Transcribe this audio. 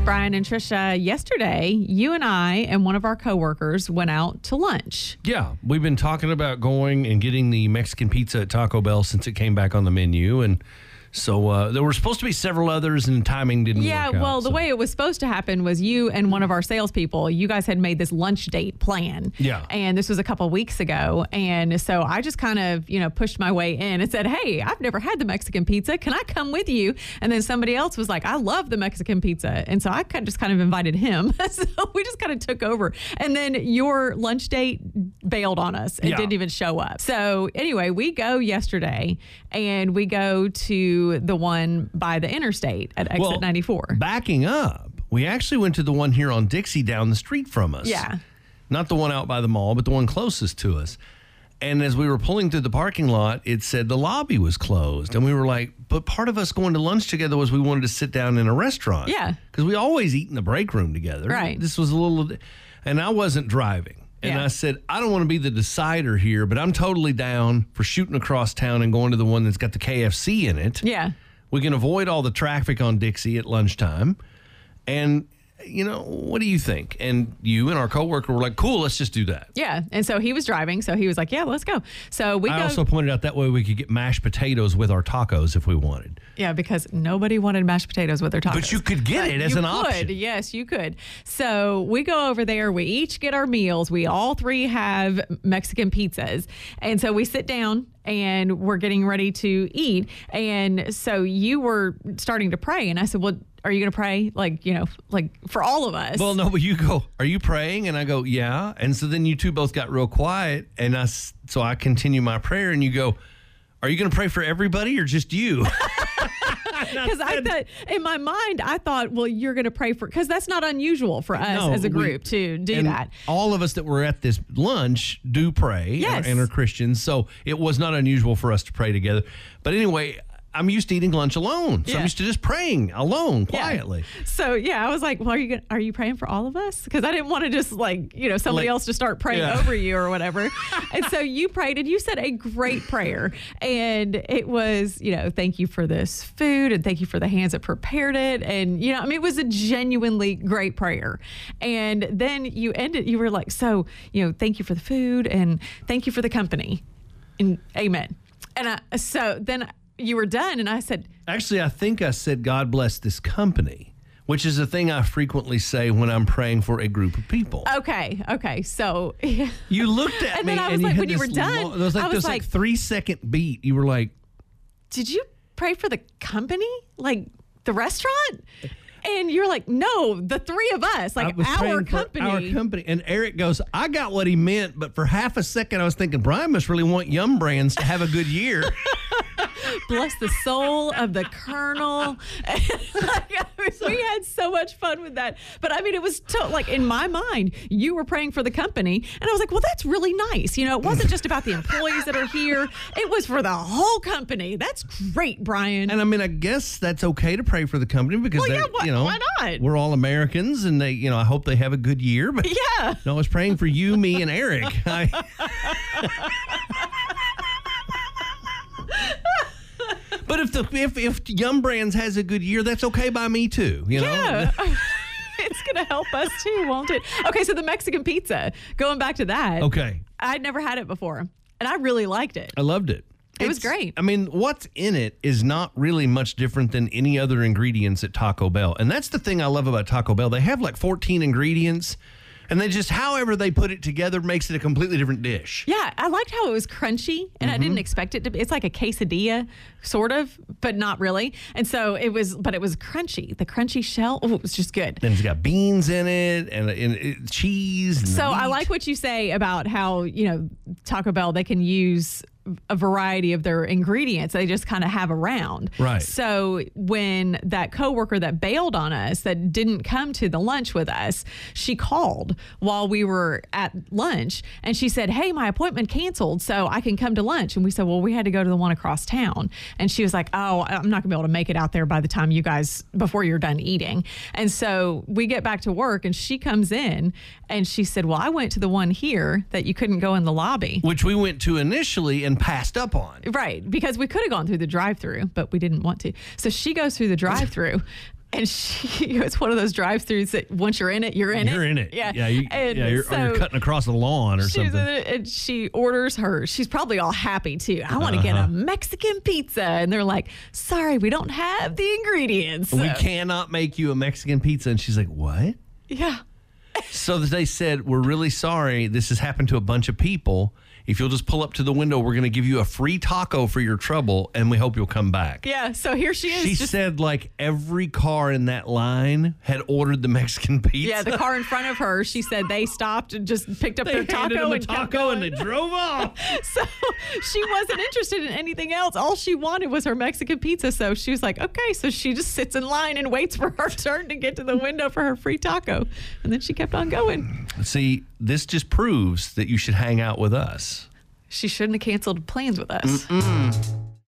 Brian and Trisha, yesterday, you and I and one of our coworkers went out to lunch. Yeah, we've been talking about going and getting the Mexican pizza at Taco Bell since it came back on the menu. And so there were supposed to be several others and timing didn't work out. Yeah, well, the way it was supposed to happen was you and one of our salespeople, you guys had made this lunch date plan. Yeah. And this was a couple of weeks ago. And so I just kind of, pushed my way in and said, hey, I've never had the Mexican pizza. Can I come with you? And then somebody else was like, I love the Mexican pizza. And so I just kind of invited him. So we just kind of took over. And then your lunch date bailed on us and didn't even show up. So anyway, we go yesterday and we go to the one by the interstate at exit 94. Backing up, we actually went to the one here on Dixie down the street from us. Yeah. Not the one out by the mall, but the one closest to us. And as we were pulling through the parking lot, it said the lobby was closed. And we were like, but part of us going to lunch together was we wanted to sit down in a restaurant. Yeah. Because we always eat in the break room together. Right. This was a little, and I wasn't driving. And I said, I don't want to be the decider here, but I'm totally down for shooting across town and going to the one that's got the KFC in it. Yeah. We can avoid all the traffic on Dixie at lunchtime. And, what do you think? And you and our coworker were like, cool, let's just do that. Yeah. And so he was driving. So he was like, yeah, let's go. So I also pointed out that way we could get mashed potatoes with our tacos if we wanted. Yeah, because nobody wanted mashed potatoes with their tacos. But you could get it as an option. Yes, you could. So we go over there. We each get our meals. We all three have Mexican pizzas. And so we sit down and we're getting ready to eat. And so you were starting to pray. And I said, well, are you going to pray? Like for all of us. Well, no, but you go, are you praying? And I go, yeah. And so then you two both got real quiet. And so I continue my prayer and you go, are you going to pray for everybody or just you? Because I thought, in my mind, well, you're going to pray for, because that's not unusual for us as a group to do that. All of us that were at this lunch do pray and are Christians. So it was not unusual for us to pray together. But anyway, I'm used to eating lunch alone. So I'm used to just praying alone, quietly. Yeah. So, I was like, well, are you praying for all of us? Because I didn't want to just somebody else to start praying over you or whatever. And so you prayed and you said a great prayer. And it was, thank you for this food and thank you for the hands that prepared it. And, it was a genuinely great prayer. And then you were like, so, thank you for the food and thank you for the company. And amen. And so then you were done, and I said... Actually, I think I said, God bless this company, which is a thing I frequently say when I'm praying for a group of people. Okay, so... You looked at me, then I was like, when you were done... There was like 3-second beat. You were like... Did you pray for the company? Like, the restaurant? And you're like, no, the three of us, like our company. Our company. And Eric goes, I got what he meant, but for half a second I was thinking, Brian must really want Yum Brands to have a good year. Bless the soul of the Colonel. We had so much fun with that. But it was in my mind, you were praying for the company. And I was like, well, that's really nice. It wasn't just about the employees that are here. It was for the whole company. That's great, Brian. And I guess that's okay to pray for the company because why not? We're all Americans and they, I hope they have a good year. But yeah. No, I was praying for you, me, and Eric. But if Yum Brands has a good year, that's okay by me too. Yeah. It's going to help us too, won't it? Okay, so the Mexican pizza, going back to that. Okay. I'd never had it before, and I really liked it. I loved it. It was great. What's in it is not really much different than any other ingredients at Taco Bell. And that's the thing I love about Taco Bell. They have like 14 ingredients. And they just, however they put it together, makes it a completely different dish. Yeah, I liked how it was crunchy, and I didn't expect it to be. It's like a quesadilla, sort of, but not really. And so it was crunchy. The crunchy shell, it was just good. Then it's got beans in it and cheese. And so meat. I like what you say about how, Taco Bell, they can use a variety of their ingredients they just kind of have around. Right. So when that coworker that bailed on us, that didn't come to the lunch with us, she called while we were at lunch and she said, hey, my appointment canceled so I can come to lunch. And we said, well, we had to go to the one across town. And she was like, oh, I'm not gonna be able to make it out there by the time before you're done eating. And so we get back to work and she comes in and she said, well, I went to the one here that you couldn't go in the lobby. Which we went to initially and passed up on. Right, because we could have gone through the drive-thru, but we didn't want to. So she goes through the drive-thru And it's one of those drive-thrus that once you're in it, you're in it. You're in it. Yeah. You're cutting across the lawn or something. And she orders hers. She's probably all happy too. I want to get a Mexican pizza. And they're like, sorry, we don't have the ingredients. We cannot make you a Mexican pizza. And she's like, what? Yeah. So they said, we're really sorry. This has happened to a bunch of people. If you'll just pull up to the window, we're going to give you a free taco for your trouble, and we hope you'll come back. Yeah, so here she is. She said like every car in that line had ordered the Mexican pizza. Yeah, the car in front of her, she said they stopped and just picked up their taco and they drove off. So she wasn't interested in anything else. All she wanted was her Mexican pizza. So she was like, okay. So she just sits in line and waits for her turn to get to the window for her free taco. And then she kept on going. See, this just proves that you should hang out with us. She shouldn't have canceled plans with us.